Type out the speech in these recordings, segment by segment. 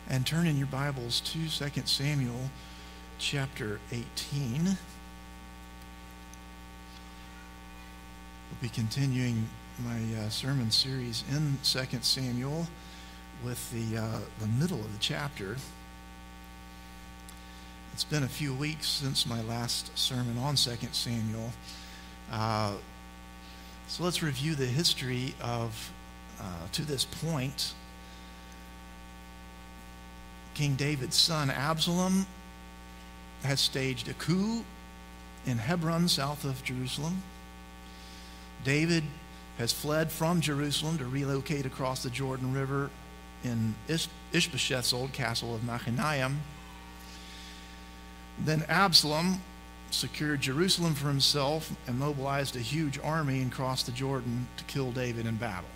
And turn in your Bibles to 2 Samuel chapter 18. We'll be continuing my sermon series in 2 Samuel with the middle of the chapter. It's been a few weeks since my last sermon on 2 Samuel. So let's review the history of, to this point, King David's son Absalom has staged a coup in Hebron, south of Jerusalem. David has fled from Jerusalem to relocate across the Jordan River in Ishbosheth's old castle of Mahanaim. Then Absalom secured Jerusalem for himself and mobilized a huge army and crossed the Jordan to kill David in battle.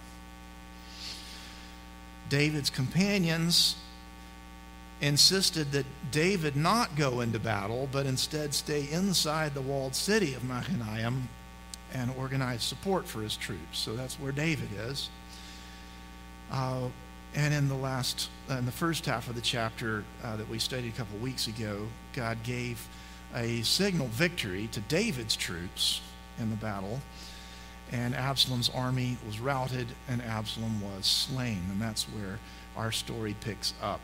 David's companions insisted that David not go into battle, but instead stay inside the walled city of Mahanaim and organize support for his troops. So that's where David is. And in the first half of the chapter that we studied a couple of weeks ago, God gave a signal victory to David's troops in the battle, and Absalom's army was routed and Absalom was slain. And that's where our story picks up.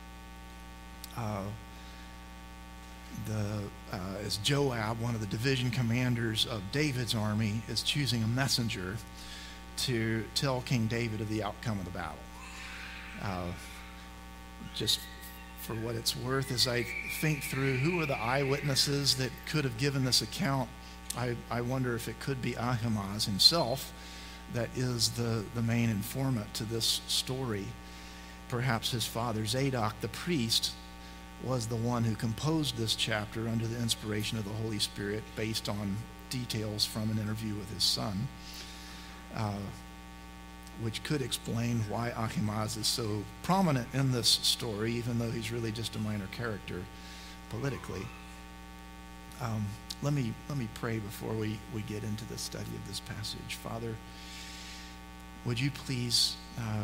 As Joab, one of the division commanders of David's army, is choosing a messenger to tell King David of the outcome of the battle. Just for what it's worth, as I think through who are the eyewitnesses that could have given this account, I wonder if it could be Ahimaaz himself that is the main informant to this story. Perhaps his father Zadok, the priest, was the one who composed this chapter under the inspiration of the Holy Spirit based on details from an interview with his son, which could explain why Ahimaaz is so prominent in this story, even though he's really just a minor character politically. Let me pray before we get into the study of this passage. Father, would you please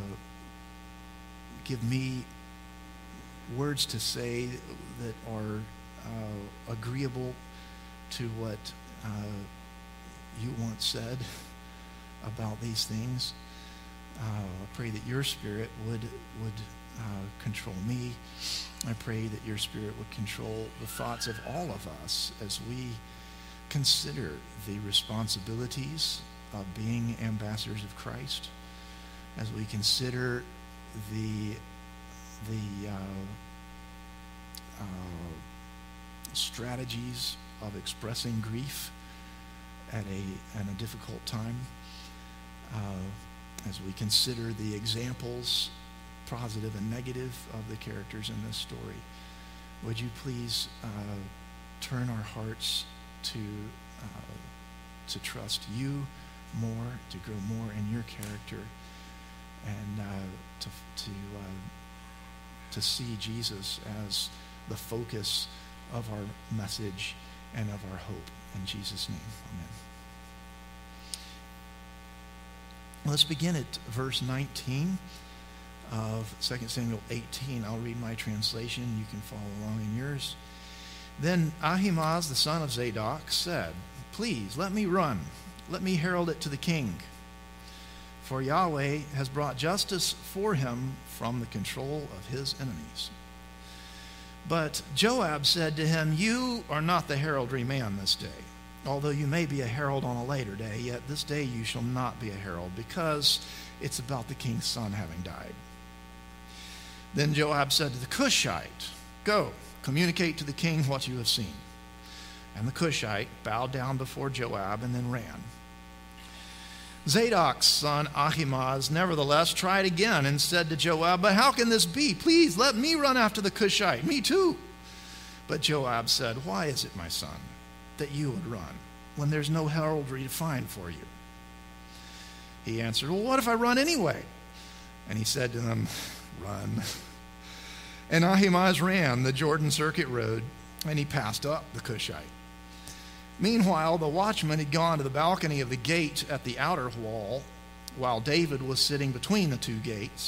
give me words to say that are agreeable to what you once said about these things. I pray that your Spirit would control me. I pray that your Spirit would control the thoughts of all of us as we consider the responsibilities of being ambassadors of Christ, as we consider the strategies of expressing grief at a difficult time, as we consider the examples, positive and negative, of the characters in this story. Would you please turn our hearts to trust you more, to grow more in your character, and to see Jesus as the focus of our message and of our hope. In Jesus' name, amen. Let's begin at verse 19 of 2 Samuel 18. I'll read my translation. You can follow along in yours. Then Ahimaaz, the son of Zadok, said, "Please, let me run. Let me herald it to the king. For Yahweh has brought justice for him from the control of his enemies." But Joab said to him, "You are not the heraldry man this day. Although you may be a herald on a later day, yet this day you shall not be a herald, because it's about the king's son having died." Then Joab said to the Cushite, "Go, communicate to the king what you have seen." And the Cushite bowed down before Joab and then ran. Zadok's son Ahimaaz nevertheless tried again and said to Joab, "But how can this be? Please let me run after the Cushite, me too." But Joab said, "Why is it, my son, that you would run when there's no heraldry to find for you?" He answered, "Well, what if I run anyway?" And he said to them, "Run." And Ahimaaz ran the Jordan Circuit Road, and he passed up the Cushite. Meanwhile, the watchman had gone to the balcony of the gate at the outer wall, while David was sitting between the two gates.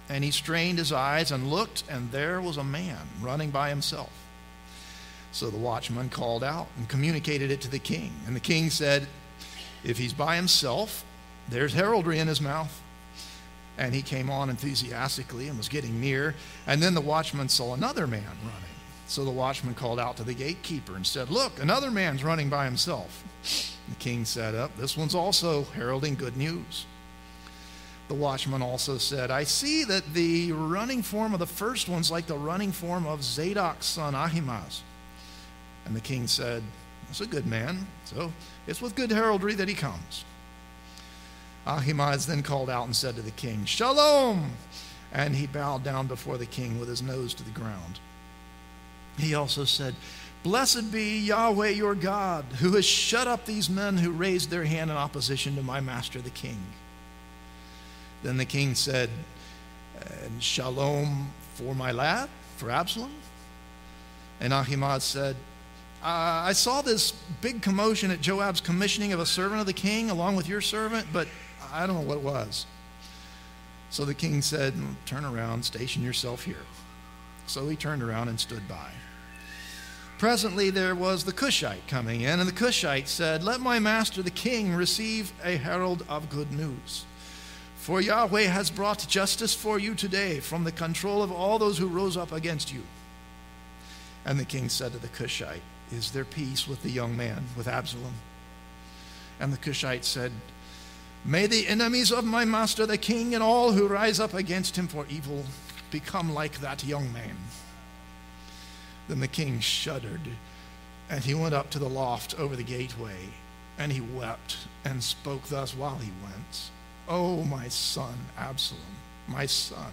And he strained his eyes and looked, and there was a man running by himself. So the watchman called out and communicated it to the king. And the king said, if he's by himself, there's heraldry in his mouth. And he came on enthusiastically and was getting near. And then the watchman saw another man running. So the watchman called out to the gatekeeper and said, look, another man's running by himself. The king said, up, this one's also heralding good news. The watchman also said, I see that the running form of the first one's like the running form of Zadok's son Ahimaaz. And the king said, that's a good man, so it's with good heraldry that he comes. Ahimaaz then called out and said to the king, Shalom! And he bowed down before the king with his nose to the ground. He also said, Blessed be Yahweh your God, who has shut up these men who raised their hand in opposition to my master the king. Then the king said, and Shalom for my lad, for Absalom? And Ahimaaz said, I saw this big commotion at Joab's commissioning of a servant of the king along with your servant, but I don't know what it was. So the king said, turn around, station yourself here. So he turned around and stood by. Presently there was the Cushite coming in, and the Cushite said, let my master the king receive a herald of good news. For Yahweh has brought justice for you today from the control of all those who rose up against you. And the king said to the Cushite, is there peace with the young man, with Absalom? And the Cushite said, may the enemies of my master the king and all who rise up against him for evil become like that young man. Then the king shuddered, and he went up to the loft over the gateway, and he wept and spoke thus while he went. Oh, my son, Absalom, my son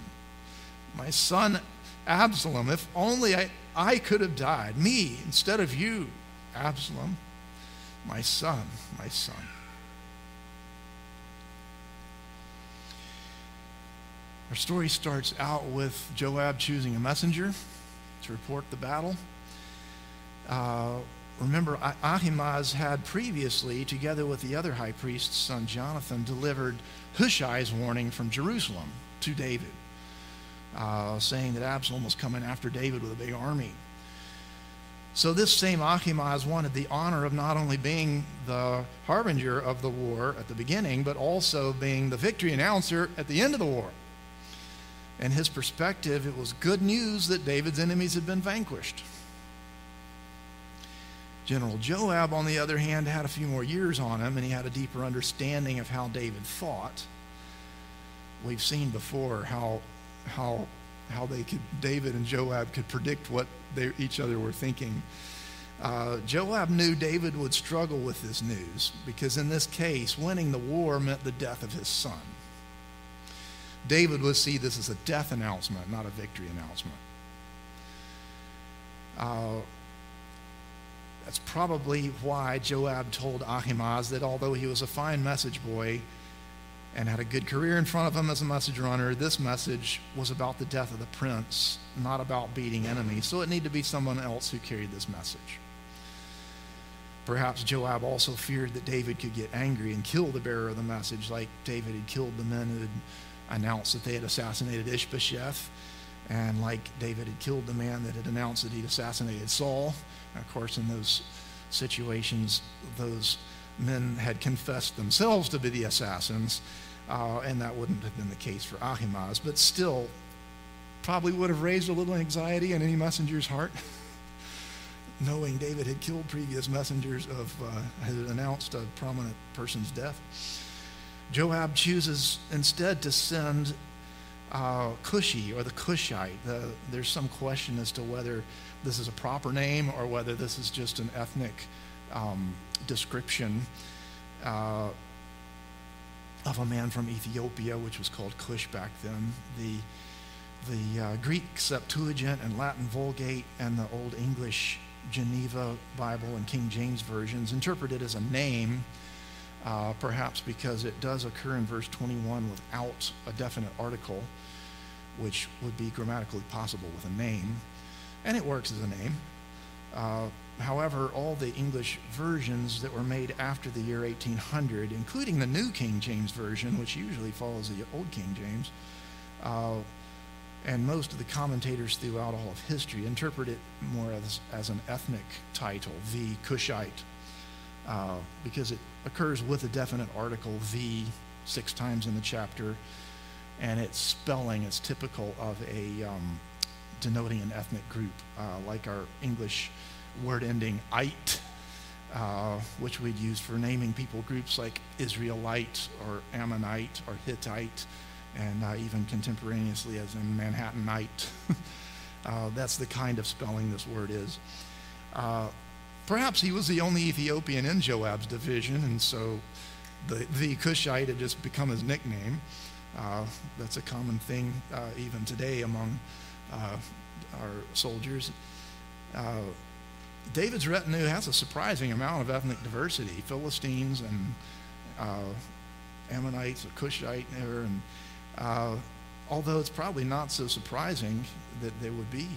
Absalom, if only I could have died, me instead of you, Absalom, my son, my son. Our story starts out with Joab choosing a messenger to report the battle. Remember, Ahimaaz had previously, together with the other high priest's son Jonathan, delivered Hushai's warning from Jerusalem to David, saying that Absalom was coming after David with a big army. So this same Ahimaaz wanted the honor of not only being the harbinger of the war at the beginning, but also being the victory announcer at the end of the war. In his perspective, it was good news that David's enemies had been vanquished. General Joab, on the other hand, had a few more years on him, and he had a deeper understanding of how David thought. We've seen before how David and Joab could predict what each other were thinking. Joab knew David would struggle with this news because in this case, winning the war meant the death of his son. David would see this as a death announcement, not a victory announcement. That's probably why Joab told Ahimaaz that although he was a fine message boy and had a good career in front of him as a message runner, this message was about the death of the prince, not about beating enemies. So it needed to be someone else who carried this message. Perhaps Joab also feared that David could get angry and kill the bearer of the message, like David had killed the men who had announced that they had assassinated Ishbosheth, and like David had killed the man that had announced that he'd assassinated Saul. And of course, in those situations, those men had confessed themselves to be the assassins, and that wouldn't have been the case for Ahimaaz, but still probably would have raised a little anxiety in any messenger's heart, knowing David had killed previous messengers had announced a prominent person's death. Joab chooses instead to send Cushi, or the Cushite. There's some question as to whether this is a proper name or whether this is just an ethnic description of a man from Ethiopia, which was called Cush back then. The Greek Septuagint and Latin Vulgate and the Old English Geneva Bible and King James versions interpret it as a name, perhaps because it does occur in verse 21 without a definite article, which would be grammatically possible with a name, and it works as a name. However, all the English versions that were made after the year 1800, including the New King James Version, which usually follows the Old King James, And most of the commentators throughout all of history interpret it more as an ethnic title, the Cushite, because it occurs with a definite article, the, 6 times in the chapter, and its spelling is typical of a denoting an ethnic group, like our English word ending "ite," which we'd use for naming people groups like Israelite or Ammonite or Hittite, and even contemporaneously as in Manhattanite. That's the kind of spelling this word is. Perhaps he was the only Ethiopian in Joab's division, and so the Cushite had just become his nickname. That's a common thing even today among our soldiers. David's retinue has a surprising amount of ethnic diversity. Philistines and Ammonites, or Cushite there, and although it's probably not so surprising that there would be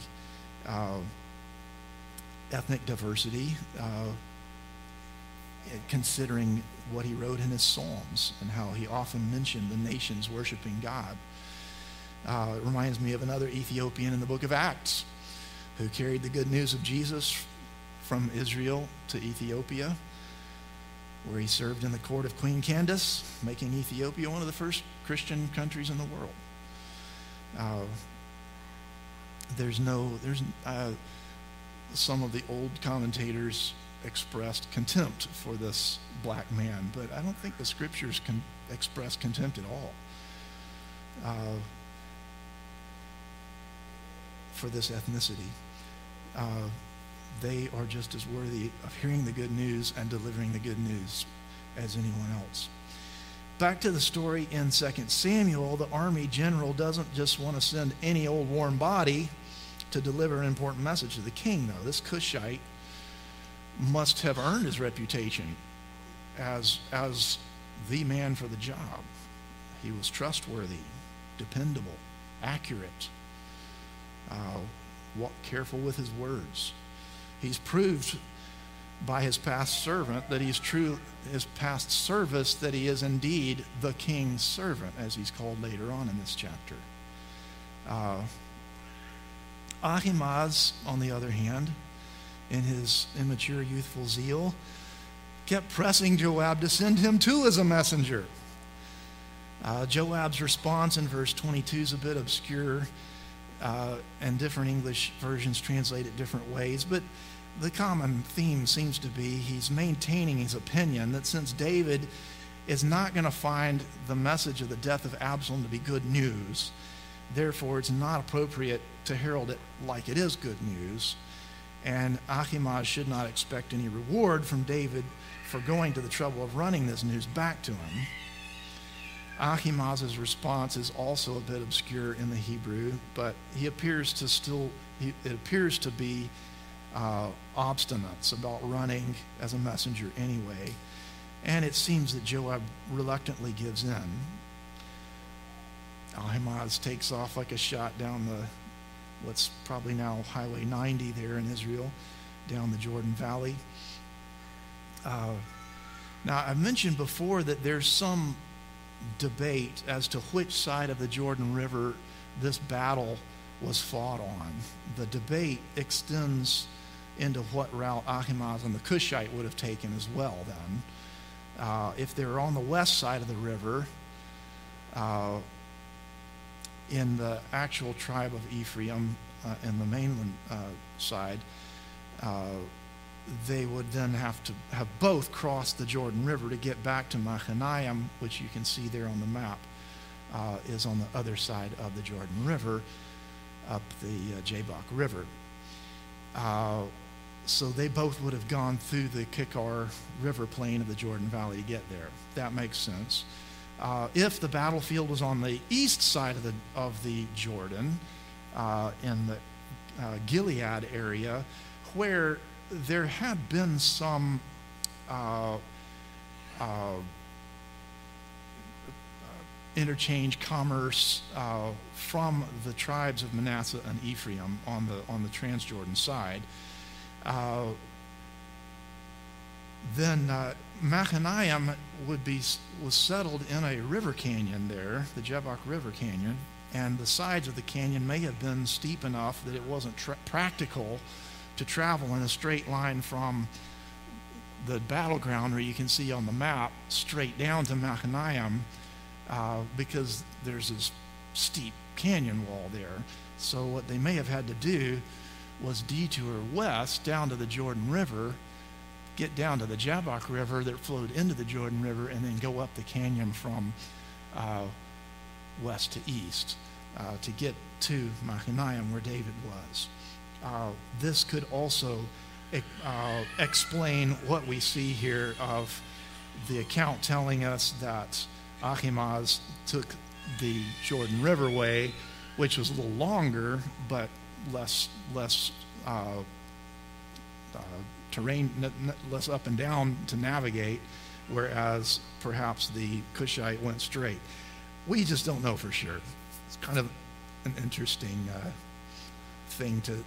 ethnic diversity, considering what he wrote in his Psalms and how he often mentioned the nations worshiping God. It reminds me of another Ethiopian in the book of Acts who carried the good news of Jesus from Israel to Ethiopia, where he served in the court of Queen Candace, making Ethiopia one of the first Christian countries in the world. Some of the old commentators expressed contempt for this black man, but I don't think the scriptures can express contempt at all for this ethnicity. They are just as worthy of hearing the good news and delivering the good news as anyone else. Back to the story in 2 Samuel, the army general doesn't just want to send any old warm body to deliver an important message to the king, though. This Cushite must have earned his reputation as the man for the job. He was trustworthy, dependable, accurate, careful with his words. He's proved by his past servant that he's true, his past service, that he is indeed the king's servant, as he's called later on in this chapter. Ahimaaz, on the other hand, in his immature youthful zeal, kept pressing Joab to send him too as a messenger. Joab's response in verse 22 is a bit obscure, and different English versions translate it different ways, but the common theme seems to be he's maintaining his opinion that since David is not going to find the message of the death of Absalom to be good news, therefore it's not appropriate to herald it like it is good news, and Ahimaaz should not expect any reward from David for going to the trouble of running this news back to him. Ahimaaz's response is also a bit obscure in the Hebrew, but it appears to be obstinate about running as a messenger anyway, and it seems that Joab reluctantly gives in. Ahimaaz takes off like a shot down what's probably now Highway 90 there in Israel, down the Jordan Valley. Now, I've mentioned before that there's some debate as to which side of the Jordan River this battle was fought on. The debate extends into what route Ahimaaz and the Cushite would have taken as well then. If they were on the west side of the river, in the actual tribe of Ephraim, in the mainland side, they would then have to have both crossed the Jordan River to get back to Mahanaim, which you can see there on the map, is on the other side of the Jordan River, up the Jabbok River. So they both would have gone through the Kikar River plain of the Jordan Valley to get there. That makes sense. If the battlefield was on the east side of the Jordan, in the Gilead area, where there had been some interchange commerce from the tribes of Manasseh and Ephraim on the Transjordan side, then Mahanaim was settled in a river canyon there, the Jabbok River Canyon, and the sides of the canyon may have been steep enough that it wasn't practical to travel in a straight line from the battleground, where you can see on the map, straight down to Mahanaim, because there's this steep canyon wall there. So what they may have had to do was detour west down to the Jordan River, get down to the Jabbok River that flowed into the Jordan River, and then go up the canyon from west to east to get to Mahanaim, where David was. This could also explain what we see here of the account telling us that Ahimaaz took the Jordan River way, which was a little longer but less terrain, less up and down to navigate, whereas perhaps the Cushite went straight. We just don't know for sure. It's kind of an interesting thing to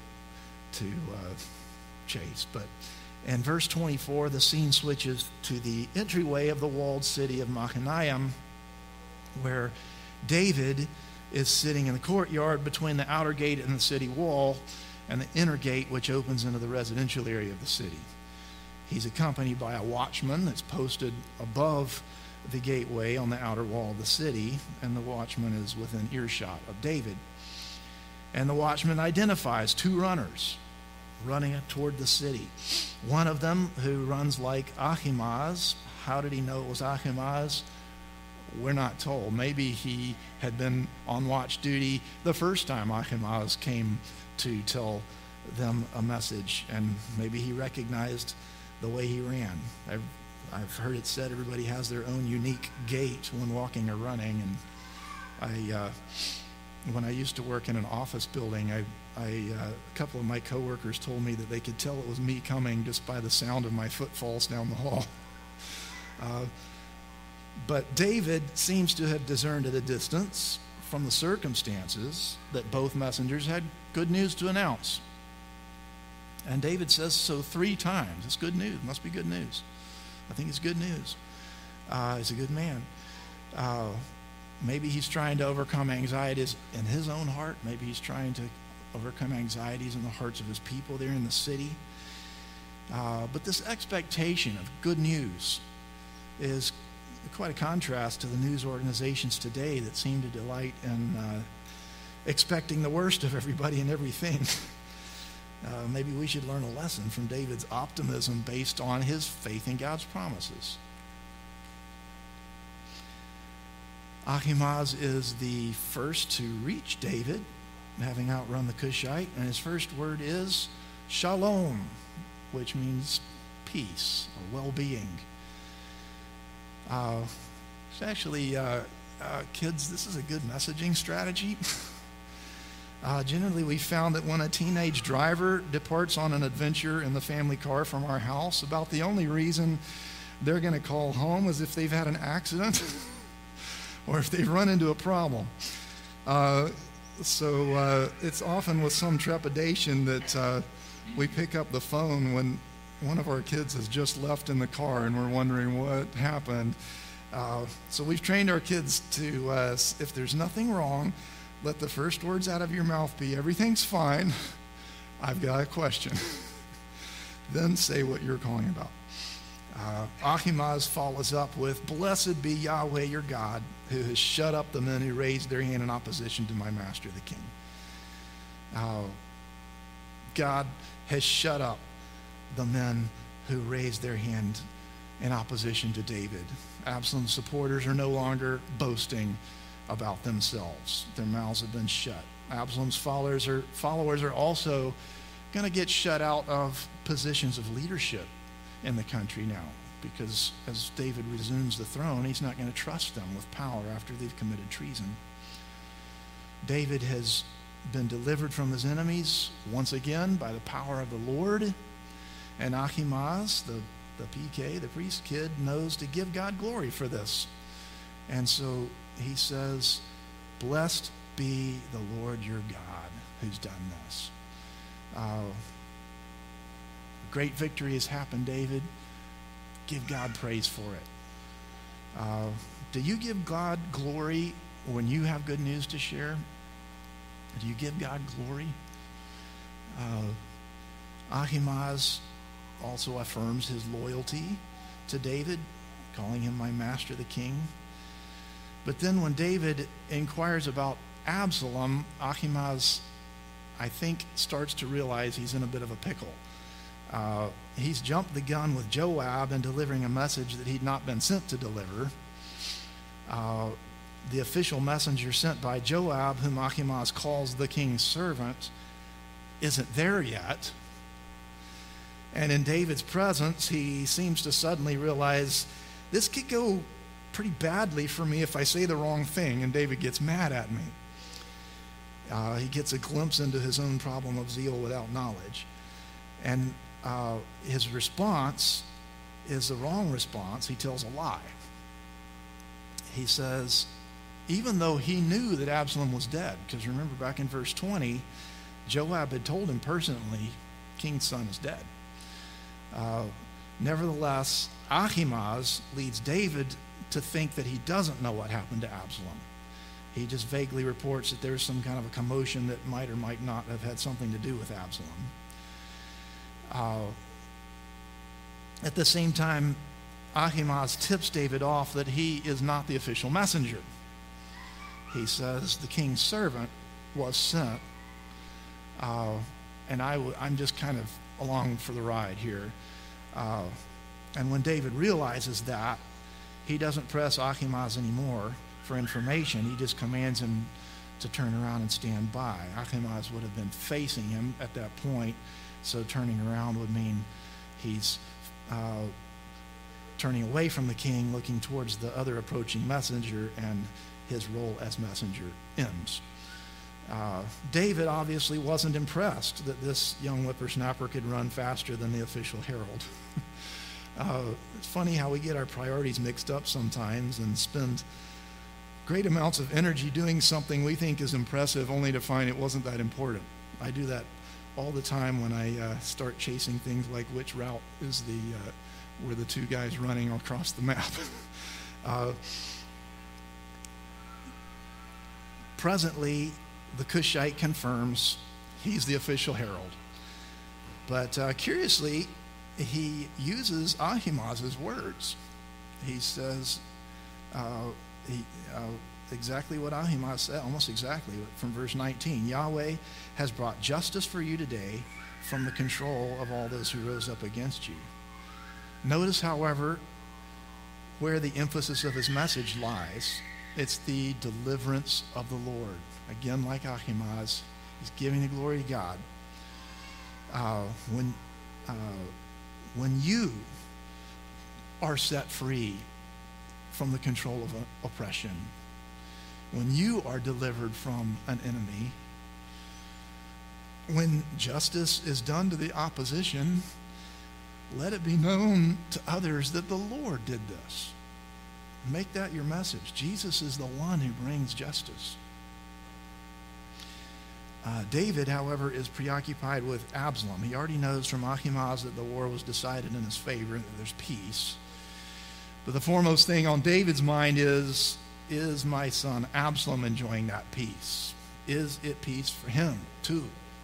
chase. But in verse 24, the scene switches to the entryway of the walled city of Mahanaim, where David is sitting in the courtyard between the outer gate and the city wall, and the inner gate, which opens into the residential area of the city. He's accompanied by a watchman that's posted above the gateway on the outer wall of the city, and the watchman is within earshot of David. And the watchman identifies two runners running toward the city. One of them who runs like Ahimaaz. How did he know it was Ahimaaz? We're not told. Maybe he had been on watch duty the first time Ahimaaz came to tell them a message, and maybe he recognized the way he ran. I've heard it said everybody has their own unique gait when walking or running, and when I used to work in an office building, a couple of my coworkers told me that they could tell it was me coming just by the sound of my footfalls down the hall. But David seems to have discerned at a distance from the circumstances that both messengers had good news to announce. And David says so 3 times. It's good news. It must be good news. I think it's good news. He's a good man. Maybe he's trying to overcome anxieties in his own heart. Maybe he's trying to overcome anxieties in the hearts of his people there in the city. But this expectation of good news is quite a contrast to the news organizations today that seem to delight in expecting the worst of everybody and everything. Maybe we should learn a lesson from David's optimism based on his faith in God's promises. Ahimaaz is the first to reach David, having outrun the Cushite, and his first word is shalom, which means peace or well-being. It's actually, kids, this is a good messaging strategy. Generally, we found that when a teenage driver departs on an adventure in the family car from our house, about the only reason they're going to call home is if they've had an accident or if they've run into a problem. So it's often with some trepidation that we pick up the phone when one of our kids has just left in the car and we're wondering what happened. So we've trained our kids to, if there's nothing wrong, let the first words out of your mouth be, everything's fine, I've got a question. Then say what you're calling about. Ahimaaz follows up with, blessed be Yahweh your God, who has shut up the men who raised their hand in opposition to my master the king. God has shut up the men who raised their hand in opposition to David. Absalom's supporters are no longer boasting about themselves. Their mouths have been shut. Absalom's followers are also going to get shut out of positions of leadership in the country now, because as David resumes the throne, he's not going to trust them with power after they've committed treason. David has been delivered from his enemies once again by the power of the Lord, and Ahimaaz, the PK, the priest kid, knows to give God glory for this. And so he says, blessed be the Lord your God who's done this. A great victory has happened, David. Give God praise for it. Do you give God glory when you have good news to share? Do you give God glory? Ahimaaz also affirms his loyalty to David, calling him my master, the king. But then when David inquires about Absalom, Ahimaaz, I think, starts to realize he's in a bit of a pickle. He's jumped the gun with Joab in delivering a message that he'd not been sent to deliver. The official messenger sent by Joab, whom Ahimaaz calls the king's servant, isn't there yet. And in David's presence, he seems to suddenly realize this could go pretty badly for me if I say the wrong thing, and David gets mad at me. He gets a glimpse into his own problem of zeal without knowledge. And his response is the wrong response. He tells a lie. He says, even though he knew that Absalom was dead, because remember back in verse 20, Joab had told him personally, king's son is dead. Nevertheless, Ahimaaz leads David to think that he doesn't know what happened to Absalom. He just vaguely reports that there's some kind of a commotion that might or might not have had something to do with Absalom. At the same time, Ahimaaz tips David off that he is not the official messenger. He says the king's servant was sent, and I'm just kind of along for the ride here. And when David realizes that, he doesn't press Ahimaaz anymore for information. He just commands him to turn around and stand by. Ahimaaz would have been facing him at that point, so turning around would mean he's turning away from the king, looking towards the other approaching messenger, and his role as messenger ends. David obviously wasn't impressed that this young whippersnapper could run faster than the official herald. It's funny how we get our priorities mixed up sometimes and spend great amounts of energy doing something we think is impressive only to find it wasn't that important. I do that all the time when I start chasing things like which route is were the two guys running across the map. Presently, the Cushite confirms he's the official herald. But curiously, he uses Ahimaaz's words. He says exactly what Ahimaaz said, almost exactly from verse 19. Yahweh has brought justice for you today from the control of all those who rose up against you. Notice, however, where the emphasis of his message lies. It's the deliverance of the Lord. Again, like Ahimaaz, he's giving the glory to God. When you are set free from the control of oppression, when you are delivered from an enemy, when justice is done to the opposition, let it be known to others that the Lord did this. Make that your message. Jesus is the one who brings justice. David, however, is preoccupied with Absalom. He already knows from Ahimaaz that the war was decided in his favor and that there's peace. But the foremost thing on David's mind is my son Absalom enjoying that peace? Is it peace for him too?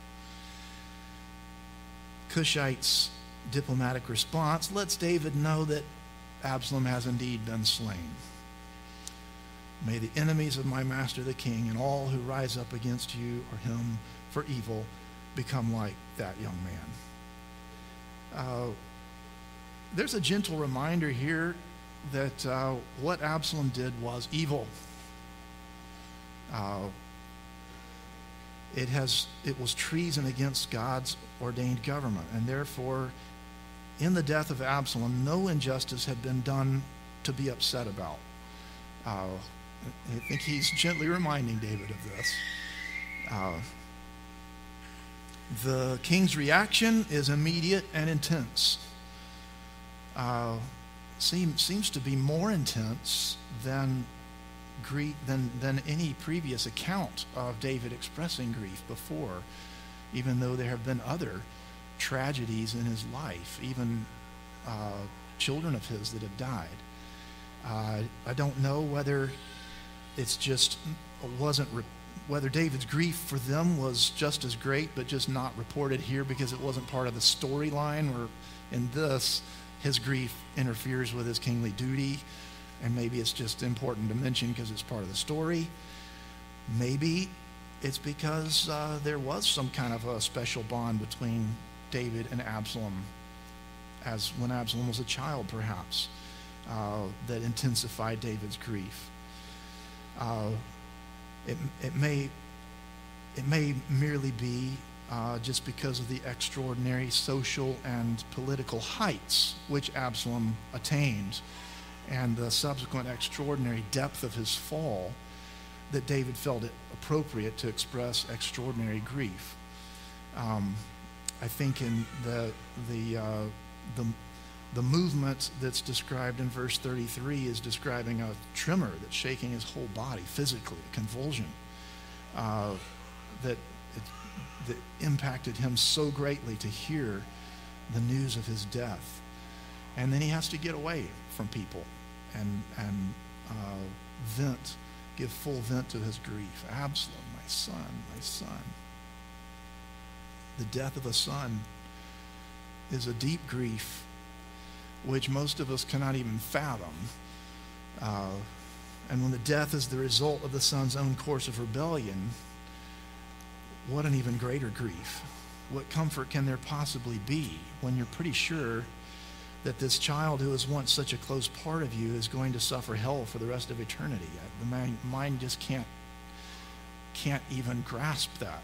Cushite's diplomatic response lets David know that Absalom has indeed been slain. May the enemies of my master the king and all who rise up against you or him for evil become like that young man. There's a gentle reminder here that what Absalom did was evil. It was treason against God's ordained government, and therefore, in the death of Absalom, no injustice had been done to be upset about. I think he's gently reminding David of this. The king's reaction is immediate and intense. Seems to be more intense than any previous account of David expressing grief before, even though there have been other tragedies in his life, even children of his that have died. I don't know whether it's just wasn't whether David's grief for them was just as great, but just not reported here because it wasn't part of the storyline, or in this, his grief interferes with his kingly duty, and maybe it's just important to mention because it's part of the story. Maybe it's because there was some kind of a special bond between David and Absalom, as when Absalom was a child, perhaps, that intensified David's grief. It may merely be just because of the extraordinary social and political heights which Absalom attained, and the subsequent extraordinary depth of his fall, that David felt it appropriate to express extraordinary grief. I think in the movement that's described in verse 33 is describing a tremor that's shaking his whole body physically, a convulsion that impacted him so greatly to hear the news of his death. And then he has to get away from people and give full vent to his grief. Absalom, my son, my son. The death of a son is a deep grief which most of us cannot even fathom. And when the death is the result of the son's own course of rebellion, what an even greater grief. What comfort can there possibly be when you're pretty sure that this child who was once such a close part of you is going to suffer hell for the rest of eternity? The mind just can't even grasp that.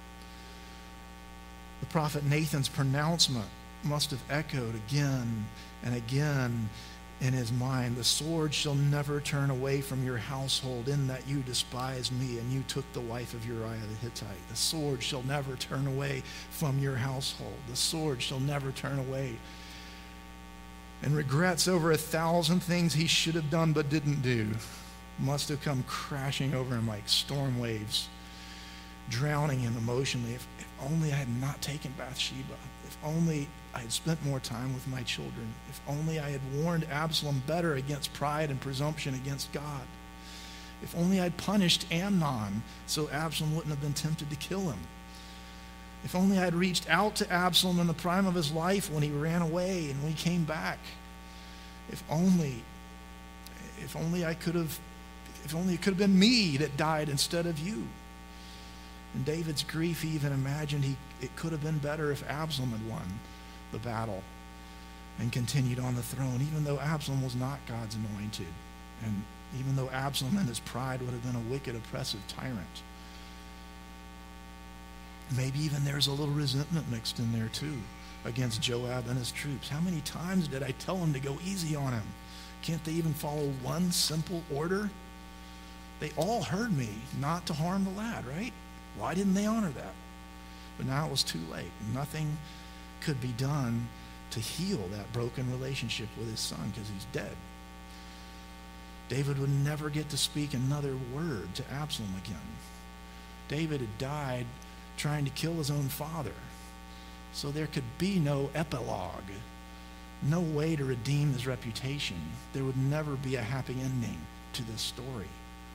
The prophet Nathan's pronouncement must have echoed again and again in his mind. The sword shall never turn away from your household, in that you despised me and you took the wife of Uriah the Hittite. The sword shall never turn away from your household. The sword shall never turn away. And regrets over 1,000 things he should have done but didn't do must have come crashing over him like storm waves, drowning him emotionally. If only I had not taken Bathsheba. If only I had spent more time with my children. If only I had warned Absalom better against pride and presumption against God. If only I'd punished Amnon so Absalom wouldn't have been tempted to kill him. If only I'd reached out to Absalom in the prime of his life when he ran away and when he came back. If only it could have been me that died instead of you. In David's grief, he even imagined it could have been better if Absalom had won the battle and continued on the throne, even though Absalom was not God's anointed, and even though Absalom in his pride would have been a wicked, oppressive tyrant. Maybe even there's a little resentment mixed in there too against Joab and his troops. How many times did I tell him to go easy on him? Can't they even follow one simple order? They all heard me not to harm the lad, right? Why didn't they honor that? But now it was too late. Nothing could be done to heal that broken relationship with his son because he's dead. David would never get to speak another word to Absalom again. David had died trying to kill his own father. So there could be no epilogue, no way to redeem his reputation. There would never be a happy ending to this story.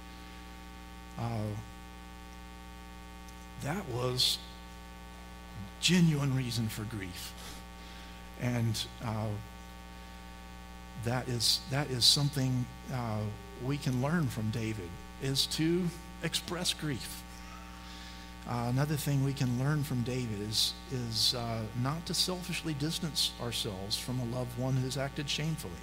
That was genuine reason for grief. And that is something we can learn from David, is to express grief. Another thing we can learn from David is not to selfishly distance ourselves from a loved one who's acted shamefully.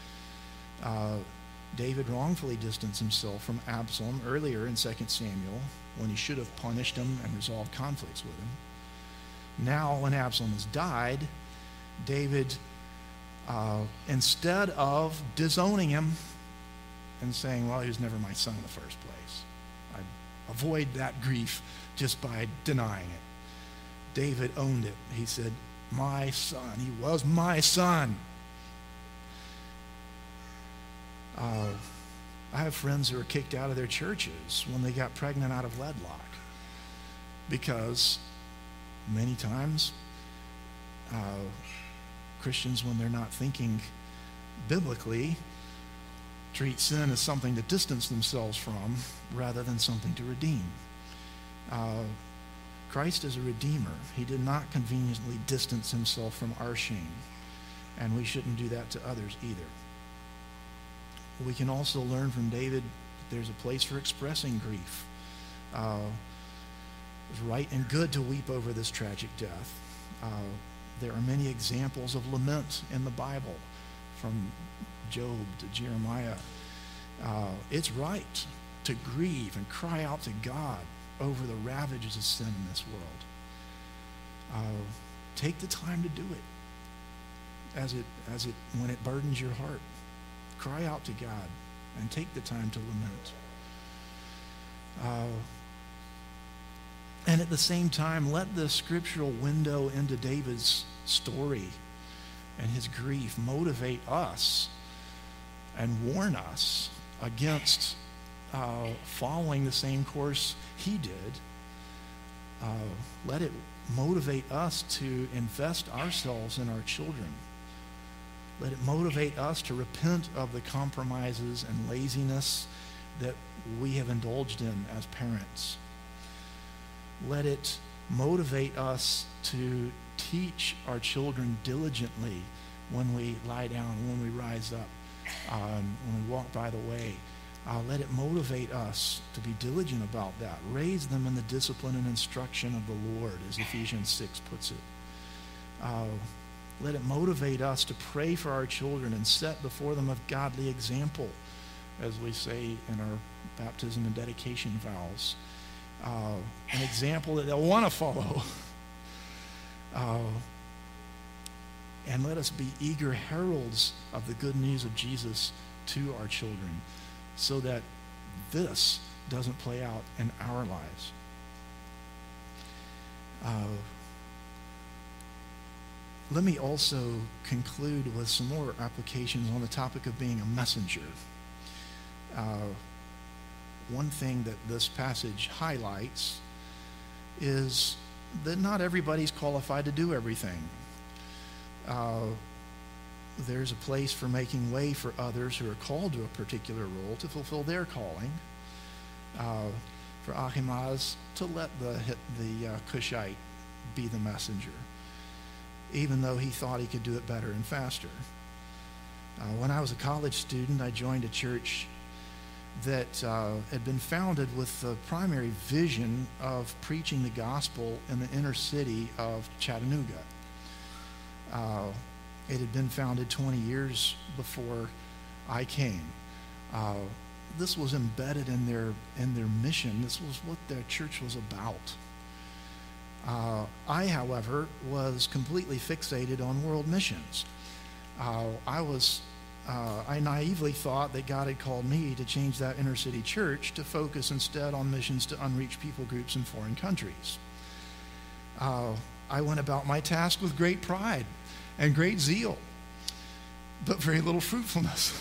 David wrongfully distanced himself from Absalom earlier in 2 Samuel when he should have punished him and resolved conflicts with him. Now, when Absalom has died, David, instead of disowning him and saying, well, he was never my son in the first place, I avoid that grief just by denying it. David owned it. He said, my son. He was my son. I have friends who were kicked out of their churches when they got pregnant out of wedlock, because many times Christians, when they're not thinking biblically, treat sin as something to distance themselves from rather than something to redeem. Christ is a redeemer. He did not conveniently distance himself from our shame, and we shouldn't do that to others either. We can also learn from David that there's a place for expressing grief. It's right and good to weep over this tragic death. There are many examples of lament in the Bible, from Job to Jeremiah. It's right to grieve and cry out to God over the ravages of sin in this world. Take the time to do it when it burdens your heart. Cry out to God and take the time to lament. And at the same time, let the scriptural window into David's story and his grief motivate us and warn us against following the same course he did. Let it motivate us to invest ourselves in our children. Let it motivate us to repent of the compromises and laziness that we have indulged in as parents. Let it motivate us to teach our children diligently when we lie down, when we rise up, when we walk by the way. Let it motivate us to be diligent about that. Raise them in the discipline and instruction of the Lord, as Ephesians 6 puts it. Let it motivate us to pray for our children and set before them a godly example, as we say in our baptism and dedication vows. An example that they'll want to follow. And let us be eager heralds of the good news of Jesus to our children, so that this doesn't play out in our lives. Let me also conclude with some more applications on the topic of being a messenger. One thing that this passage highlights is that not everybody's qualified to do everything. There's a place for making way for others who are called to a particular role to fulfill their calling. For Ahimaaz to let the Cushite be the messenger, even though he thought he could do it better and faster. When I was a college student, I joined a church that had been founded with the primary vision of preaching the gospel in the inner city of Chattanooga. It had been founded 20 years before I came. This was embedded in their mission. This was what their church was about. I, however, was completely fixated on world missions. I naively thought that God had called me to change that inner city church to focus instead on missions to unreached people groups in foreign countries. I went about my task with great pride and great zeal, but very little fruitfulness.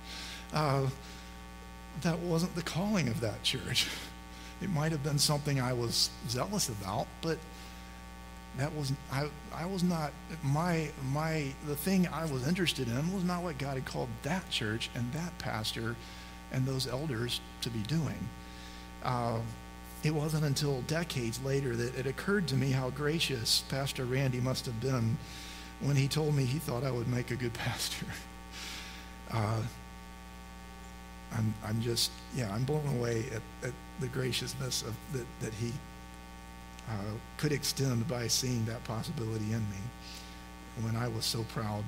That wasn't the calling of that church. It might have been something I was zealous about, but that was I was not the thing I was interested in was not what God had called that church and that pastor and those elders to be doing. It wasn't until decades later that it occurred to me how gracious Pastor Randy must have been when he told me he thought I would make a good pastor. I'm blown away at the graciousness of that he could extend by seeing that possibility in me when I was so proud.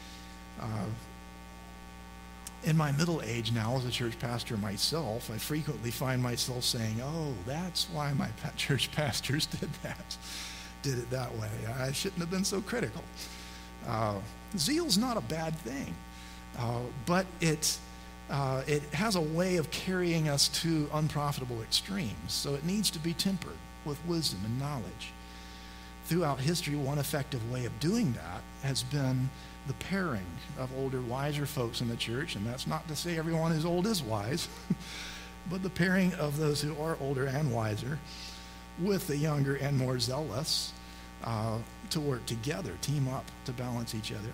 In my middle age now, as a church pastor myself, I frequently find myself saying, "Oh, that's why my church pastors did it that way. I shouldn't have been so critical." Zeal's not a bad thing, but it has a way of carrying us to unprofitable extremes. So it needs to be tempered with wisdom and knowledge. Throughout history, one effective way of doing that has been the pairing of older, wiser folks in the church, and that's not to say everyone who's old is wise, but the pairing of those who are older and wiser with the younger and more zealous to work together, team up to balance each other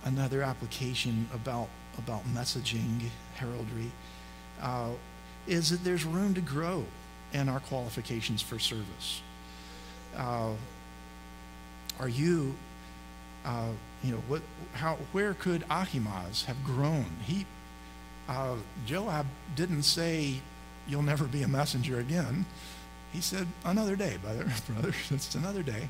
another application about messaging, heraldry, is that there's room to grow in our qualifications for service. Are you, where could Ahimaaz have grown? Joab didn't say, "You'll never be a messenger again." He said, "Another day, brother, it's another day."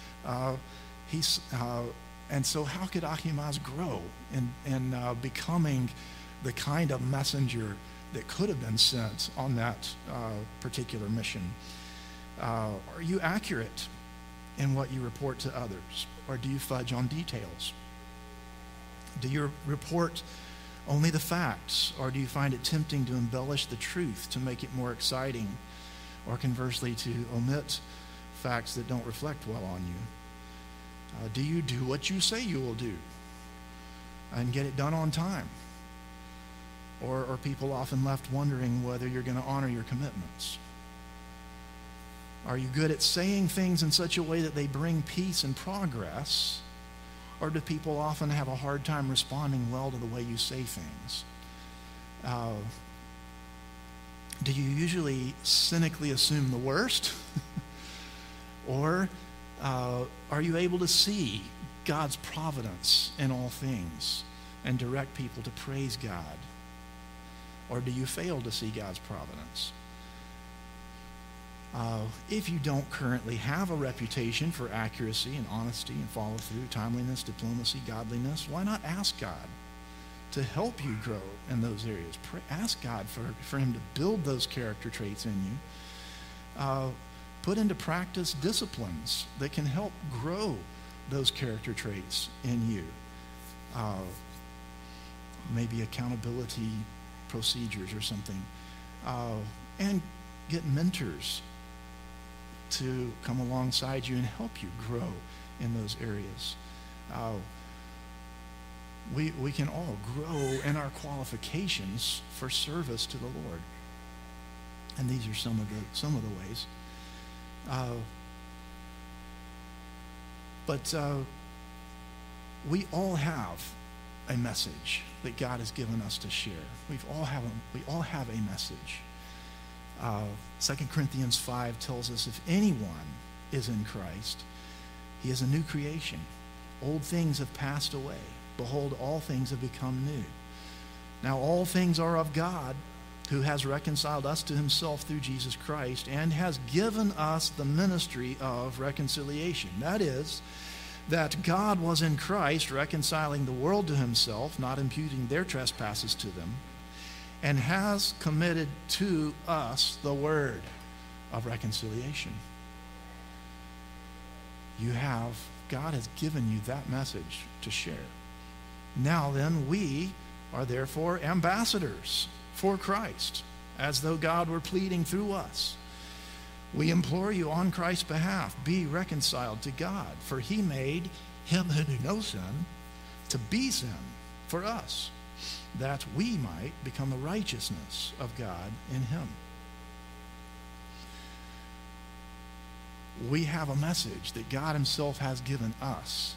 And so how could Ahimaaz grow in becoming the kind of messenger that could have been sent on that particular mission? Are you accurate in what you report to others, or do you fudge on details? Do you report only the facts, or do you find it tempting to embellish the truth to make it more exciting, or conversely to omit facts that don't reflect well on you? Do you do what you say you will do and get it done on time? Or are people often left wondering whether you're going to honor your commitments? Are you good at saying things in such a way that they bring peace and progress? Or do people often have a hard time responding well to the way you say things? Do you usually cynically assume the worst? Or are you able to see God's providence in all things and direct people to praise God? Or do you fail to see God's providence? If you don't currently have a reputation for accuracy and honesty and follow-through, timeliness, diplomacy, godliness, why not ask God to help you grow in those areas? Ask God for him to build those character traits in you. Put into practice disciplines that can help grow those character traits in you. Maybe accountability procedures or something. And get mentors to come alongside you and help you grow in those areas. We can all grow in our qualifications for service to the Lord. And these are some of the ways. But we all have a message that God has given us to share. We all have a message. 2 Corinthians 5 tells us if anyone is in Christ, he is a new creation. Old things have passed away. Behold, all things have become new. Now all things are of God, who has reconciled us to himself through Jesus Christ and has given us the ministry of reconciliation. That is, that God was in Christ reconciling the world to himself, not imputing their trespasses to them, and has committed to us the word of reconciliation. God has given you that message to share. Now then, we are therefore ambassadors for Christ, as though God were pleading through us. We implore you on Christ's behalf, be reconciled to God, for he made him who knew no sin to be sin for us, that we might become the righteousness of God in him. We have a message that God himself has given us.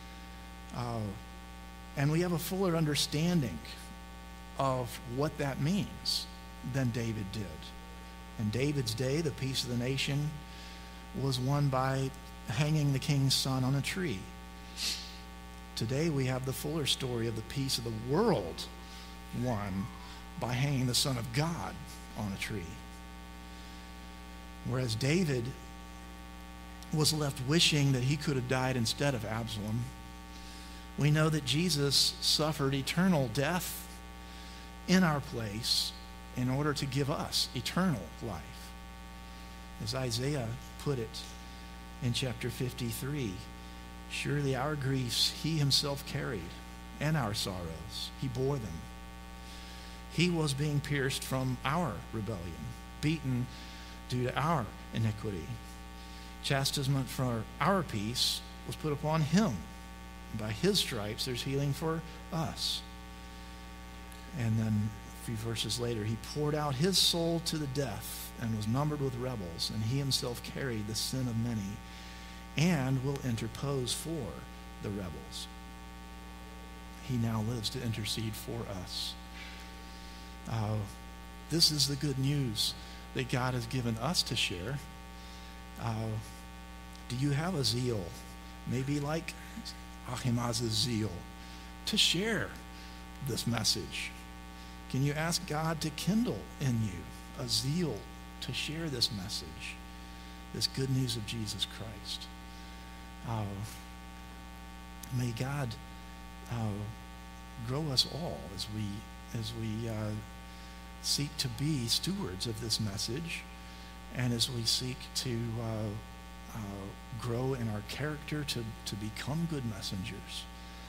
And we have a fuller understanding of what that means than David did. In David's day, the peace of the nation was won by hanging the king's son on a tree. Today we have the fuller story of the peace of the world won by hanging the Son of God on a tree. Whereas David was left wishing that he could have died instead of Absalom, we know that Jesus suffered eternal death in our place in order to give us eternal life. As Isaiah put it in chapter 53, surely our griefs he himself carried, and our sorrows he bore them. He was being pierced from our rebellion, beaten due to our iniquity. Chastisement for our peace was put upon him. By his stripes there's healing for us. And then a few verses later, he poured out his soul to the death and was numbered with rebels, and he himself carried the sin of many and will interpose for the rebels. he now lives to intercede for us. This is the good news that God has given us to share. Do you have a zeal, maybe like Ahimaaz's zeal, to share this message? Can you ask God to kindle in you a zeal to share this message, this good news of Jesus Christ? May God grow us all as we seek to be stewards of this message, and as we seek to grow in our character to become good messengers